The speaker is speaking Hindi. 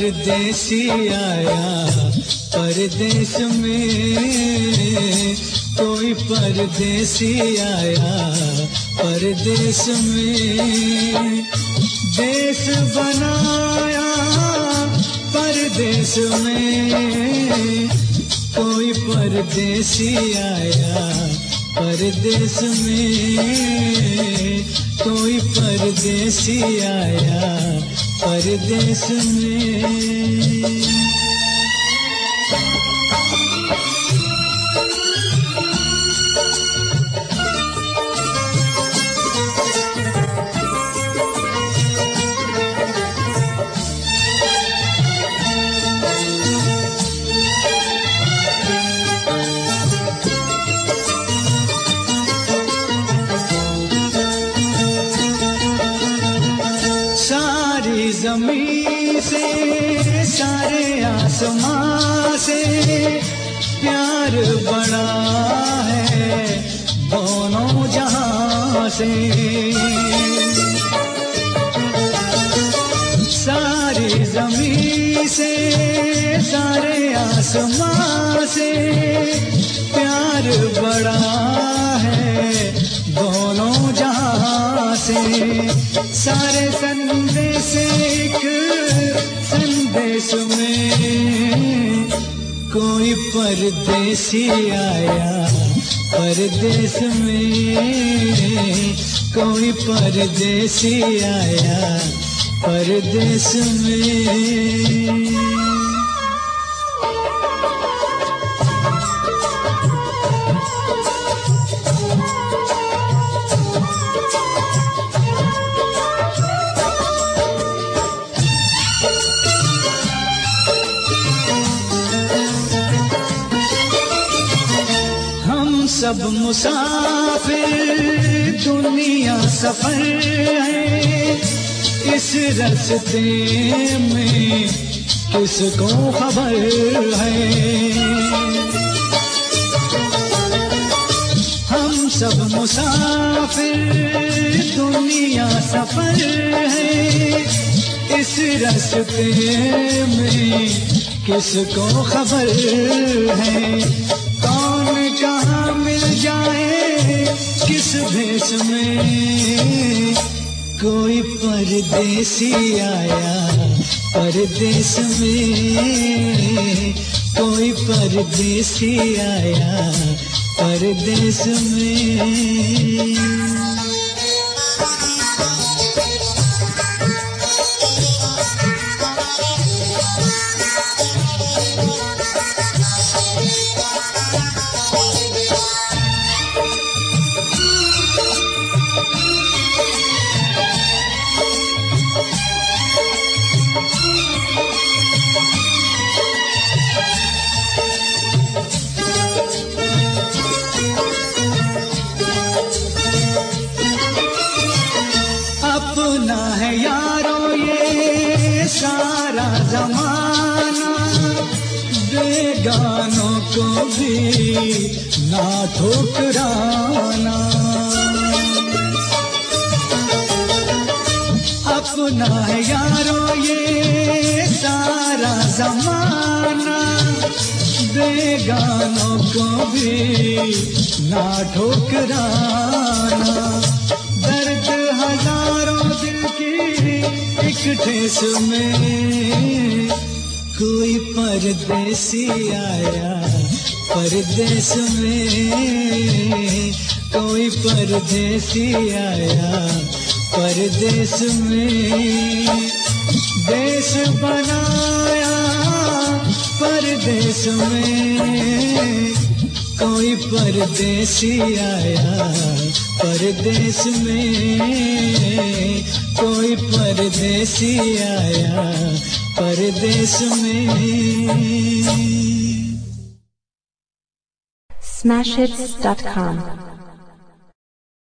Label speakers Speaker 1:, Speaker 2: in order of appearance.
Speaker 1: परदेसी आया परदेश में, कोई परदेसी आया परदेश में। देश बनाया परदेश में, कोई परदेसी आया परदेश में, कोई परदेसी आया परदेश में। सारी ज़मीन से सारे आसमां से प्यार बड़ा है दोनों जहां से। सारी ज़मीन से सारे आसमां से प्यार बड़ा है दोनों जहां से। सारे संदेश एक संदेश में, कोई परदेसी आया परदेश में, कोई परदेसी आया परदेश में। सब मुसाफिर दुनिया सफर है, इस रास्ते में किसको खबर है। हम सब मुसाफिर दुनिया सफर है, इस रास्ते में किसको खबर है। कौन कहाँ मिल जाए किस भेष में, कोई परदेसी आया परदेश में, कोई परदेसी आया परदेश में। अपना है यारो ये सारा जमाना, बेगानों को भी ना ठुकराना। अपना है यारो ये सारा जमाना, बेगानों को भी ना ठुकराना। दर्द हजारों दिल की एक ठेस में, कोई परदेसी आया परदेश में, कोई परदेसी आया परदेश में। देश बनाया परदेश में, कोई परदेसी आया परदेश में, कोई परदेसी आया परदेश में।
Speaker 2: Smashhits.com